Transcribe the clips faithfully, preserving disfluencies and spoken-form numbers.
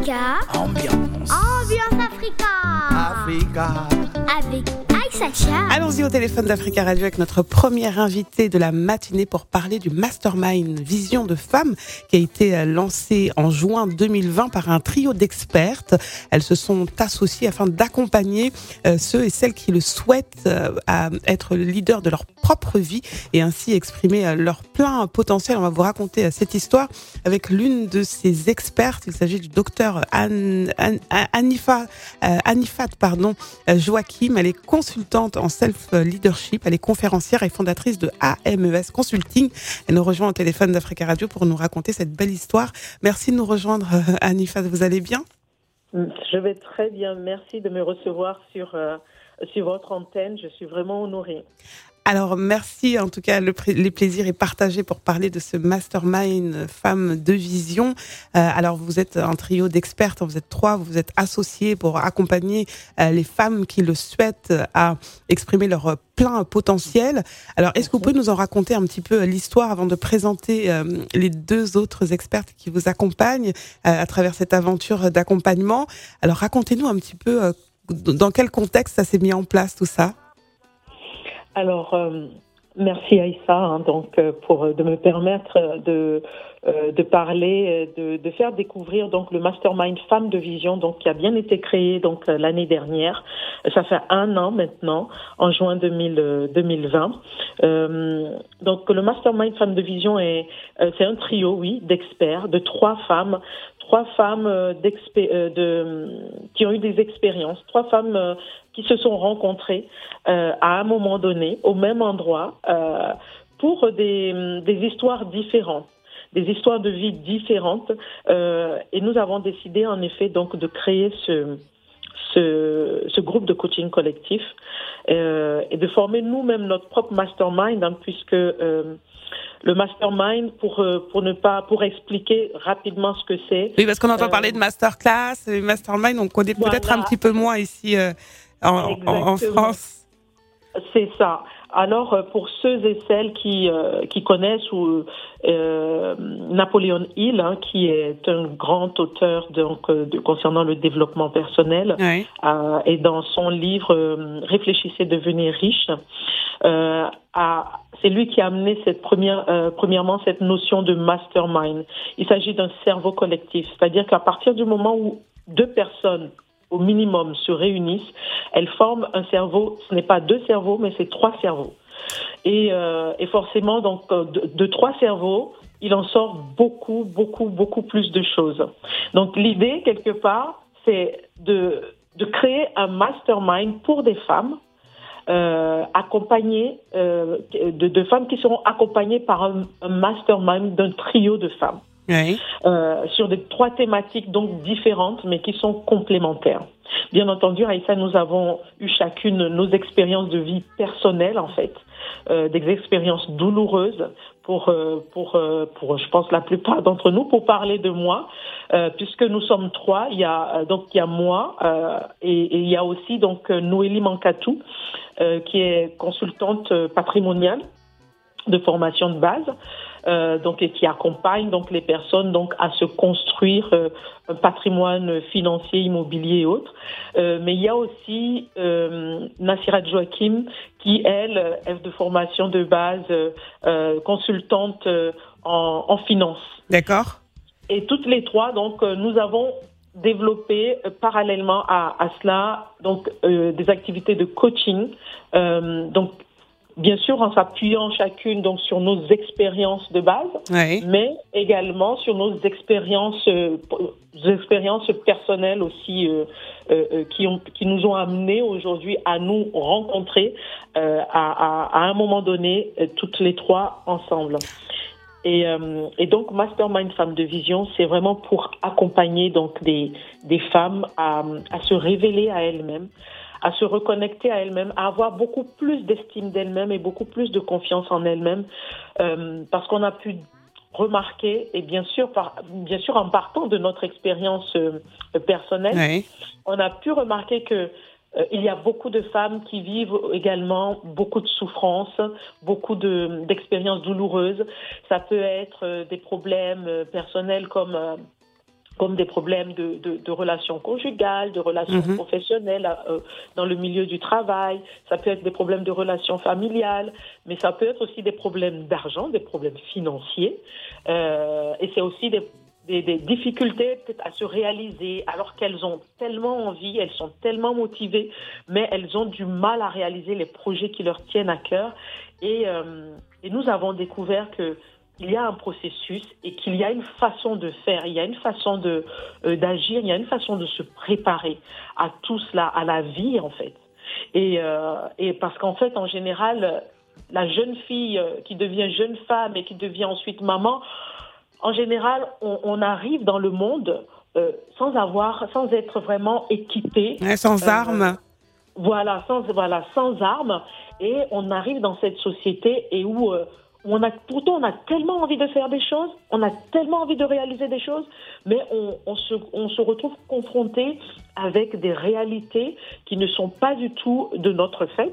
Africa. Ambiance. Ambiance Africa. Africa. Avec Aïssa Chia. Allons-y au téléphone d'Africa Radio avec notre première invitée de la matinée pour parler du Mastermind Vision de Femmes qui a été lancé en juin deux mille vingt par un trio d'expertes. Elles se sont associées afin d'accompagner euh, ceux et celles qui le souhaitent euh, à être leaders de leur propre vie et ainsi exprimer euh, leur plein potentiel. On va vous raconter euh, cette histoire avec l'une de ces expertes. Il s'agit du docteur An, An, Anifa, euh, Anifat pardon, euh, Joachim. Elle est consultante en self-leadership. Elle est conférencière et fondatrice de A M E S Consulting. Elle nous rejoint au téléphone d'Africa Radio pour nous raconter cette belle histoire. Merci de nous rejoindre, euh, Anifat. Vous allez bien ? Je vais très bien. Merci de me recevoir sur, euh, sur votre antenne. Je suis vraiment honorée. Alors, merci. En tout cas, le, les plaisirs est partagé pour parler de ce Mastermind Femmes de Vision. Euh, alors, vous êtes un trio d'expertes. Vous êtes trois. Vous vous êtes associés pour accompagner euh, les femmes qui le souhaitent à exprimer leur plein potentiel. Alors, est-ce que vous pouvez nous en raconter un petit peu l'histoire avant de présenter euh, les deux autres expertes qui vous accompagnent euh, à travers cette aventure d'accompagnement? Alors, racontez-nous un petit peu euh, dans quel contexte ça s'est mis en place, tout ça. Alors, euh, merci Aïssa hein, donc, euh, pour, de me permettre de, euh, de parler, de, de faire découvrir donc, le Mastermind Femmes de Vision donc, qui a bien été créé donc, l'année dernière. Ça fait un an maintenant, en juin deux mille vingt. Euh, donc, le Mastermind Femmes de Vision, est, euh, c'est un trio, oui, d'experts, de trois femmes Trois femmes euh, euh, de, qui ont eu des expériences, trois femmes euh, qui se sont rencontrées euh, à un moment donné, au même endroit, euh, pour des, des histoires différentes, des histoires de vie différentes. Euh, et nous avons décidé en effet donc de créer ce, ce, ce groupe de coaching collectif euh, et de former nous-mêmes notre propre mastermind, hein, puisque euh, le mastermind, pour pour ne pas pour expliquer rapidement ce que c'est. Oui, parce qu'on entend euh, parler de masterclass, et mastermind, on connaît voilà. peut-être un petit peu moins ici euh, en, en, en France. C'est ça. Alors, pour ceux et celles qui euh, qui connaissent ou euh, Napoleon Hill, hein, qui est un grand auteur donc de, concernant le développement personnel, oui. euh, et dans son livre euh, Réfléchissez, devenez riche, euh, a, c'est lui qui a amené cette première, euh, premièrement cette notion de mastermind. Il s'agit d'un cerveau collectif, c'est-à-dire qu'à partir du moment où deux personnes au minimum se réunissent, elles forment un cerveau. Ce n'est pas deux cerveaux, mais c'est trois cerveaux. Et, euh, et forcément, donc, de, de trois cerveaux, il en sort beaucoup, beaucoup, beaucoup plus de choses. Donc, l'idée, quelque part, c'est de, de créer un mastermind pour des femmes, euh, accompagnées, euh, de, de femmes qui seront accompagnées par un, un mastermind d'un trio de femmes. Oui. Euh, sur des trois thématiques donc différentes mais qui sont complémentaires. Bien entendu, Aïssa, nous avons eu chacune nos expériences de vie personnelles en fait, euh, des expériences douloureuses pour euh, pour euh, pour je pense la plupart d'entre nous. Pour parler de moi, euh, puisque nous sommes trois, il y a donc il y a moi euh, et, et il y a aussi donc Noélie Mankatou euh, qui est consultante patrimoniale de formation de base. Euh, donc et qui accompagne donc les personnes donc à se construire euh, un patrimoine financier, immobilier et autres. Euh, mais il y a aussi euh, Nassirat Joachim qui elle est de formation de base euh, consultante euh, en, en finance. D'accord. Et toutes les trois donc euh, nous avons développé euh, parallèlement à, à cela donc euh, des activités de coaching. Euh, donc Bien sûr, en s'appuyant chacune donc sur nos expériences de base, oui. mais également sur nos expériences, euh, expériences personnelles aussi euh, euh, qui, ont, qui nous ont amenés aujourd'hui à nous rencontrer euh, à, à, à un moment donné, euh, toutes les trois ensemble. Et, euh, et donc, Mastermind Femmes de Vision, c'est vraiment pour accompagner donc des, des femmes à, à se révéler à elles-mêmes, à se reconnecter à elles-mêmes, à avoir beaucoup plus d'estime d'elles-mêmes et beaucoup plus de confiance en elles-mêmes, euh, parce qu'on a pu remarquer, et bien sûr, par, bien sûr en partant de notre expérience euh, personnelle, oui. on a pu remarquer que euh, il y a beaucoup de femmes qui vivent également beaucoup de souffrances, beaucoup de, d'expériences douloureuses. Ça peut être euh, des problèmes euh, personnels comme euh, comme des problèmes de, de, de relations conjugales, de relations mmh. professionnelles euh, dans le milieu du travail. Ça peut être des problèmes de relations familiales, mais ça peut être aussi des problèmes d'argent, des problèmes financiers. Euh, et c'est aussi des, des, des difficultés peut-être à se réaliser, alors qu'elles ont tellement envie, elles sont tellement motivées, mais elles ont du mal à réaliser les projets qui leur tiennent à cœur. Et, euh, et nous avons découvert que il y a un processus et qu'il y a une façon de faire, il y a une façon de, euh, d'agir, il y a une façon de se préparer à tout cela, à la vie en fait. Et, euh, et parce qu'en fait, en général, la jeune fille qui devient jeune femme et qui devient ensuite maman, en général, on, on arrive dans le monde euh, sans avoir, sans être vraiment équipé. Ouais, sans euh, armes. Voilà, sans, voilà, sans armes. Et on arrive dans cette société et où... Euh, On a, pourtant, on a tellement envie de faire des choses, on a tellement envie de réaliser des choses, mais on, on, se, on se retrouve confronté avec des réalités qui ne sont pas du tout de notre fait.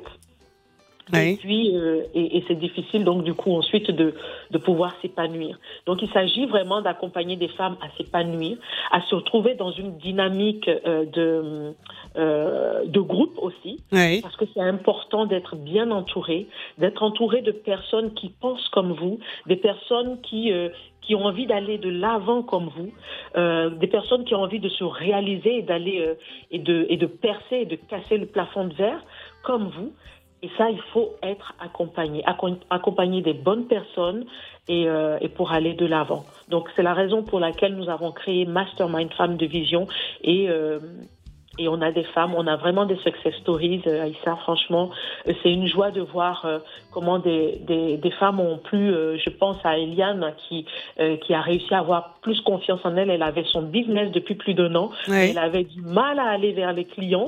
Oui. Et puis, euh, et, et c'est difficile donc du coup ensuite de, de pouvoir s'épanouir. Donc il s'agit vraiment d'accompagner des femmes à s'épanouir, à se retrouver dans une dynamique euh, de, euh, de groupe aussi, oui. Parce que c'est important d'être bien entouré, d'être entouré de personnes qui pensent comme vous, des personnes qui euh, qui ont envie d'aller de l'avant comme vous, euh, des personnes qui ont envie de se réaliser et d'aller euh, et de et de percer et de casser le plafond de verre comme vous. Et ça, il faut être accompagné, accompagné des bonnes personnes et, euh, et pour aller de l'avant. Donc, c'est la raison pour laquelle nous avons créé Mastermind Femmes de Vision et, euh, et on a des femmes, on a vraiment des success stories, euh, Aïssa, franchement. Euh, c'est une joie de voir euh, comment des, des, des femmes ont plus, euh, je pense à Eliane qui, euh, qui a réussi à avoir plus confiance en elle. Elle avait son business depuis plus d'un an. Oui. Elle avait du mal à aller vers les clients.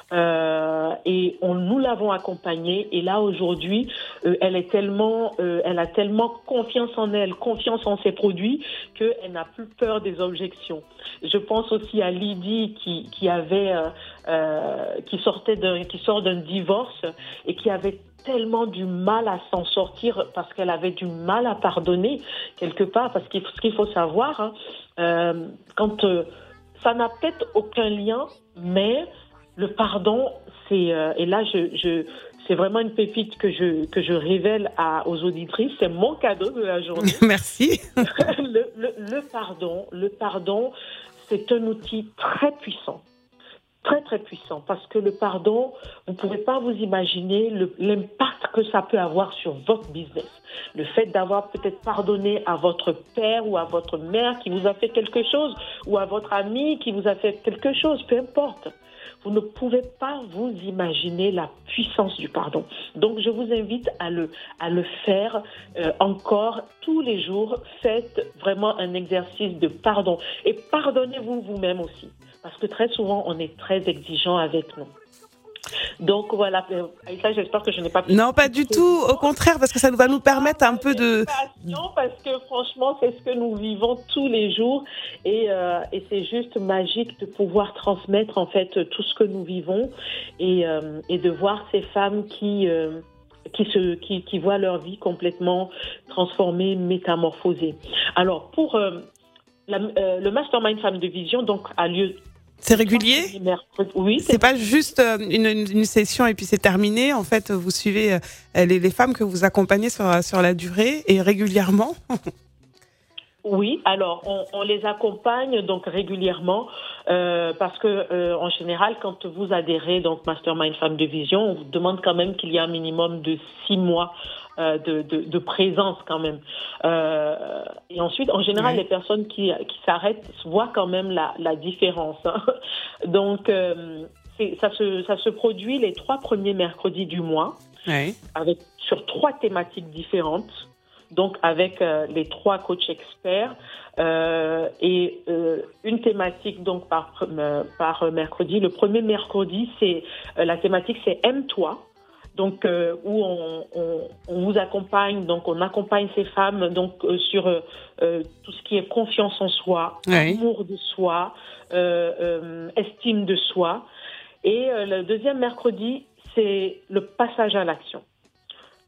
Euh, et on, nous l'avons accompagnée et là aujourd'hui euh, elle est tellement euh, elle a tellement confiance en elle, confiance en ses produits qu'elle n'a plus peur des objections. Je pense aussi à Lydie qui, qui avait euh, euh, qui sortait d'un qui sort d'un divorce et qui avait tellement du mal à s'en sortir parce qu'elle avait du mal à pardonner quelque part, parce qu'il ce qu'il faut savoir hein, euh, quand euh, ça n'a peut-être aucun lien, mais le pardon, c'est euh, et là je, je c'est vraiment une pépite que je que je révèle à, aux auditrices. C'est mon cadeau de la journée. Merci. le, le, le pardon, le pardon, c'est un outil très puissant, très très puissant, parce que le pardon, vous pouvez pas vous imaginer le, l'impact que ça peut avoir sur votre business. Le fait d'avoir peut-être pardonné à votre père ou à votre mère qui vous a fait quelque chose, ou à votre ami qui vous a fait quelque chose, peu importe. Vous ne pouvez pas vous imaginer la puissance du pardon. Donc, je vous invite à le, à le faire euh, encore tous les jours. Faites vraiment un exercice de pardon. Et pardonnez-vous vous-même aussi. Parce que très souvent, on est très exigeant avec nous. Donc voilà, Aïssa, j'espère que je n'ai pas pu... Non, pas du tout, au contraire, parce que ça va nous permettre un peu de... Parce que franchement, c'est ce que nous vivons tous les jours et, euh, et c'est juste magique de pouvoir transmettre en fait tout ce que nous vivons et, euh, et de voir ces femmes qui... Euh, Qui, se, qui, qui voient leur vie complètement transformée, métamorphosée. Alors, pour euh, la, euh, le Mastermind Femmes de Vision, donc, a lieu... C'est régulier ? Oui. C'est, c'est pas juste une, une, une session et puis c'est terminé. En fait, vous suivez les, les femmes que vous accompagnez sur, sur la durée et régulièrement ? Oui, alors on, on les accompagne donc régulièrement euh, parce que euh, en général, quand vous adhérez donc Mastermind Femmes de Vision, on vous demande quand même qu'il y ait un minimum de six mois euh, de, de, de présence quand même. Euh, et ensuite, en général, oui. Les personnes qui, qui s'arrêtent voient quand même la, la différence. Hein. Donc, euh, c'est, ça se ça se produit les trois premiers mercredis du mois, oui. Avec sur trois thématiques différentes. Donc, avec euh, les trois coachs experts euh, et euh, une thématique donc par euh, par mercredi. Le premier mercredi, c'est euh, la thématique, c'est Aime-toi. Donc, euh, où on, on, on vous accompagne, donc on accompagne ces femmes donc euh, sur euh, tout ce qui est confiance en soi, oui. Amour de soi, euh, euh, estime de soi. Et euh, le deuxième mercredi, c'est le passage à l'action.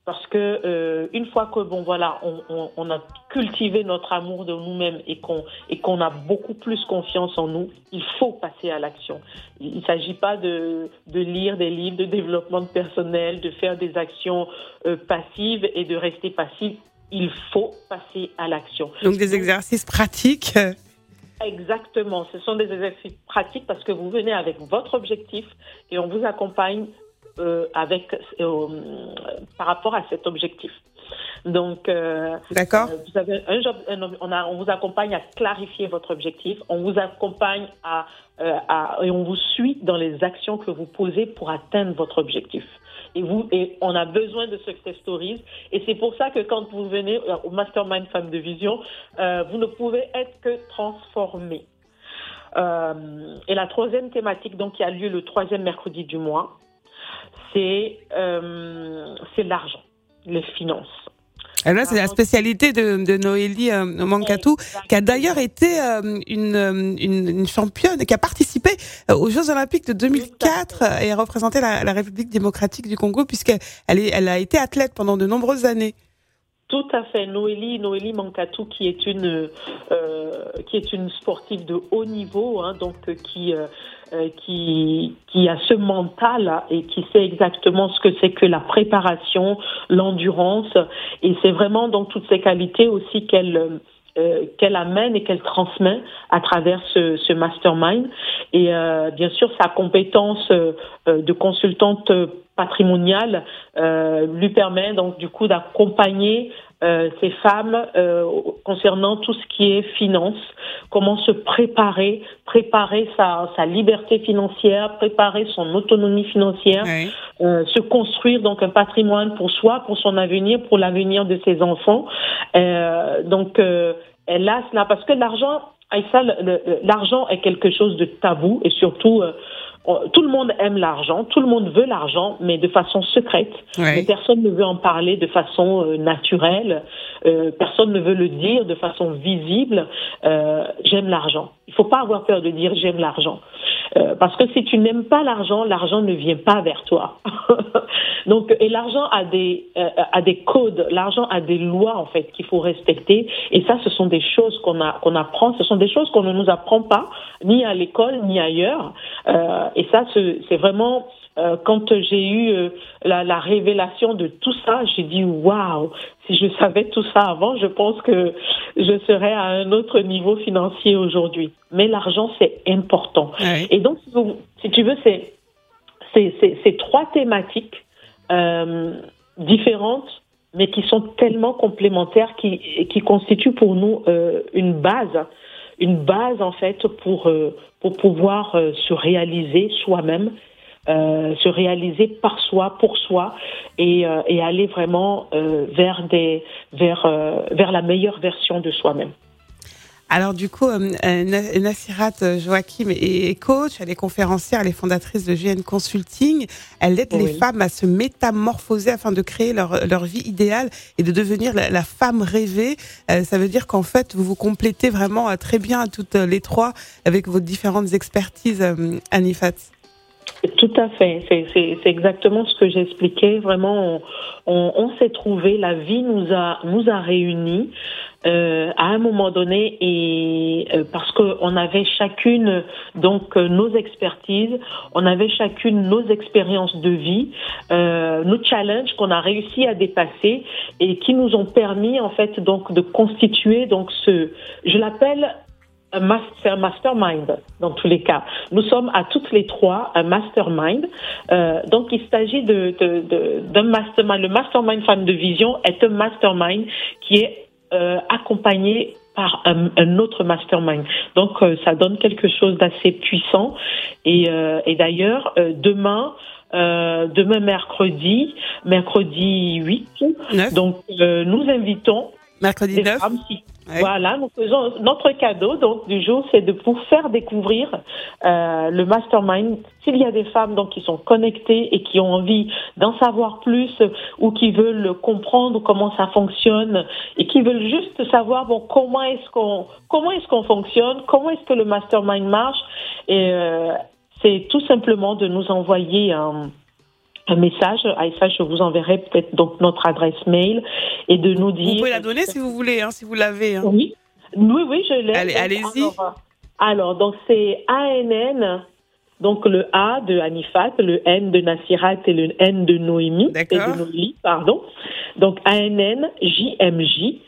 Parce que euh, une fois que bon voilà, on, on, on a cultivé notre amour de nous-mêmes et qu'on et qu'on a beaucoup plus confiance en nous, il faut passer à l'action. Il ne s'agit pas de de lire des livres de développement personnel, de faire des actions euh, passives et de rester passif. Il faut passer à l'action. Donc des exercices pratiques. Exactement, ce sont des exercices pratiques parce que vous venez avec votre objectif et on vous accompagne euh, avec euh, par rapport à cet objectif. Donc, euh, d'accord. Euh, vous avez un job, un, on, a, on vous accompagne à clarifier votre objectif, on vous accompagne à, euh, à et on vous suit dans les actions que vous posez pour atteindre votre objectif. Et, vous, et on a besoin de success stories. Et c'est pour ça que quand vous venez au Mastermind Femmes de Vision, euh, vous ne pouvez être que transformé. Euh, et la troisième thématique, donc, qui a lieu le troisième mercredi du mois, c'est, euh, c'est l'argent, les finances. Et là, c'est la spécialité de, de Noélie euh, Mankatou, qui a d'ailleurs été euh, une, une, une championne, qui a participé aux Jeux Olympiques de deux mille quatre et a représenté la, la République démocratique du Congo, puisqu'elle est, elle a été athlète pendant de nombreuses années. Tout à fait, Noélie, Noélie Mankatou, qui est une euh, qui est une sportive de haut niveau, hein, donc euh, qui euh, qui qui a ce mental et qui sait exactement ce que c'est que la préparation, l'endurance, et c'est vraiment donc toutes ces qualités aussi qu'elle euh, qu'elle amène et qu'elle transmet à travers ce, ce mastermind. Et euh, bien sûr, sa compétence euh, de consultante patrimoniale euh, lui permet donc du coup d'accompagner euh, ces femmes euh, concernant tout ce qui est finance, comment se préparer, préparer sa, sa liberté financière, préparer son autonomie financière, oui. euh, se construire donc un patrimoine pour soi, pour son avenir, pour l'avenir de ses enfants. Euh, donc euh, elle a cela parce que l'argent, Aïssa, le, le, l'argent est quelque chose de tabou et surtout euh, tout le monde aime l'argent, tout le monde veut l'argent, mais de façon secrète. Oui. Mais personne ne veut en parler de façon euh, naturelle. Euh, personne ne veut le dire de façon visible. Euh, j'aime l'argent. Il ne faut pas avoir peur de dire j'aime l'argent. Euh, parce que si tu n'aimes pas l'argent, l'argent ne vient pas vers toi. Donc, et l'argent a des, euh, a des codes, l'argent a des lois en fait qu'il faut respecter. Et ça, ce sont des choses qu'on a, qu'on apprend. Ce sont des choses qu'on ne nous apprend pas, ni à l'école, ni ailleurs. Euh, et ça, c'est, c'est vraiment euh, quand j'ai eu euh, la, la révélation de tout ça, j'ai dit waouh. Si je savais tout ça avant, je pense que je serais à un autre niveau financier aujourd'hui. Mais l'argent, c'est important. Oui. Et donc, si tu veux, c'est, c'est, c'est, c'est trois thématiques euh, différentes, mais qui sont tellement complémentaires, qui, qui constituent pour nous euh, une base, une base en fait pour, euh, pour pouvoir euh, se réaliser soi-même. Euh, se réaliser par soi, pour soi, et, euh, et aller vraiment euh, vers des, vers, euh, vers la meilleure version de soi-même. Alors du coup, euh, Nassirat Joachim est coach, elle est conférencière, elle est fondatrice de G N Consulting. Elle aide oui. les femmes à se métamorphoser afin de créer leur, leur vie idéale et de devenir la, la femme rêvée. Euh, ça veut dire qu'en fait, vous vous complétez vraiment euh, très bien toutes les trois avec vos différentes expertises, euh, Anifat. Tout à fait, c'est, c'est, c'est exactement ce que j'expliquais. Vraiment, on, on, on s'est trouvé, la vie nous a nous a réunis euh, à un moment donné, et euh, parce que on avait chacune donc euh, nos expertises, on avait chacune nos expériences de vie, euh, nos challenges qu'on a réussi à dépasser et qui nous ont permis en fait donc de constituer donc ce, je l'appelle c'est un mastermind dans tous les cas. Nous sommes à toutes les trois un mastermind. Euh, donc il s'agit de, de, de, d'un mastermind. Le mastermind Femmes de Vision est un mastermind qui est euh, accompagné par un, un autre mastermind. Donc euh, ça donne quelque chose d'assez puissant. Et, euh, et d'ailleurs euh, demain. Euh, demain mercredi, mercredi huit. neuf. Donc euh, nous invitons mercredi neuf. Femmes, si, ouais. Voilà, nous faisons notre cadeau donc du jour, c'est de pour faire découvrir euh, le mastermind. S'il y a des femmes donc qui sont connectées et qui ont envie d'en savoir plus ou qui veulent comprendre comment ça fonctionne et qui veulent juste savoir bon comment est-ce qu'on comment est-ce qu'on fonctionne, comment est-ce que le mastermind marche, et euh, c'est tout simplement de nous envoyer un un message. Aïssa, je vous enverrai peut-être donc notre adresse mail et de nous dire. Vous pouvez la donner si vous voulez, hein, si vous l'avez. Hein. Oui, oui, oui, je l'ai. Allez, allez-y. Alors, alors, donc c'est A N N, donc le A de Anifat, le N de Nassirat et le N de Noémie. D'accord. Et de Noémie, pardon. Donc A N N J M J.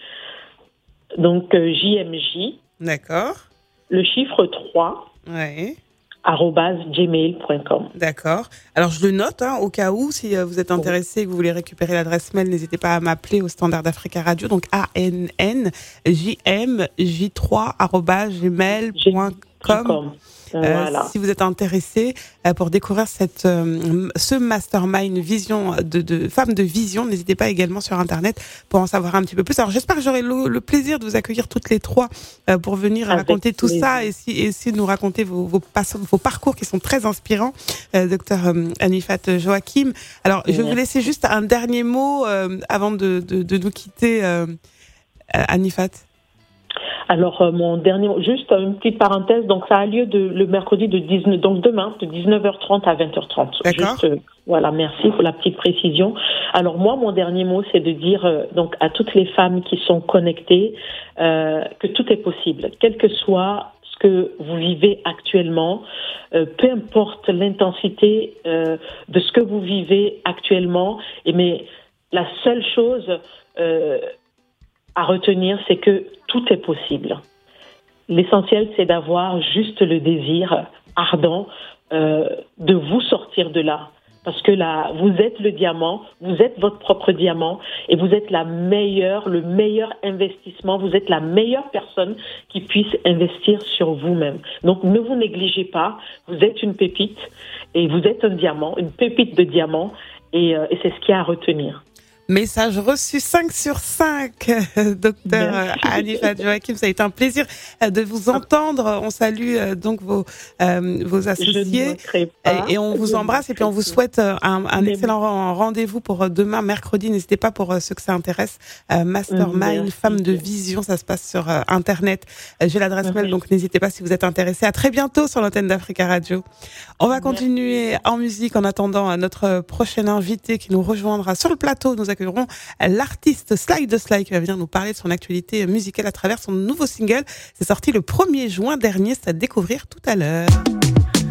Donc euh, J M J. D'accord. Le chiffre trois. Ouais. arobase gmail point com. D'accord. Alors, je le note, hein, au cas où, si euh, vous êtes intéressé et que vous voulez récupérer l'adresse mail, n'hésitez pas à m'appeler au standard d'Africa Radio. Donc, A N N J M J trois arobase gmail point com. Voilà. Euh, si vous êtes intéressé euh, pour découvrir cette, euh, ce mastermind vision de, de femmes de vision, n'hésitez pas également sur Internet pour en savoir un petit peu plus. Alors j'espère que j'aurai le, le plaisir de vous accueillir toutes les trois euh, pour venir Avec raconter tout plaisir. ça et si, et si nous raconter vos, vos, vos parcours qui sont très inspirants, euh, docteur euh, Anifat Joachim. Alors je vais vous laisser juste un dernier mot euh, avant de, de, de nous quitter, euh, euh, Anifat. Alors, euh, mon dernier, juste une petite parenthèse, donc ça a lieu de, le mercredi de dix-neuf, donc demain, de dix-neuf heures trente à vingt heures trente. D'accord. Juste, euh, voilà, merci pour la petite précision. Alors, moi, mon dernier mot, c'est de dire euh, donc à toutes les femmes qui sont connectées euh, que tout est possible, quel que soit ce que vous vivez actuellement, euh, peu importe l'intensité euh, de ce que vous vivez actuellement, et mais la seule chose euh, à retenir, c'est que tout est possible. L'essentiel, c'est d'avoir juste le désir ardent euh, de vous sortir de là. Parce que là, vous êtes le diamant, vous êtes votre propre diamant et vous êtes la meilleure, le meilleur investissement, vous êtes la meilleure personne qui puisse investir sur vous-même. Donc, ne vous négligez pas, vous êtes une pépite et vous êtes un diamant, une pépite de diamant et, euh, et c'est ce qu'il y a à retenir. Message reçu cinq sur cinq, docteur Anifat Joachim. Ça a été un plaisir de vous entendre. On salue donc vos, euh, vos associés et, et on vous embrasse et puis on vous souhaite un, un excellent rendez-vous pour demain, mercredi. N'hésitez pas pour ceux que ça intéresse. Euh, Mastermind, Merci. Femme de vision, ça se passe sur euh, Internet. J'ai l'adresse Merci. mail, donc n'hésitez pas si vous êtes intéressés. À très bientôt sur l'antenne d'Africa Radio. On va continuer Merci. en musique en attendant notre prochain invité qui nous rejoindra sur le plateau. Nous accueillerons l'artiste Sly the Sly qui va venir nous parler de son actualité musicale à travers son nouveau single. C'est sorti le premier juin dernier, c'est à découvrir tout à l'heure.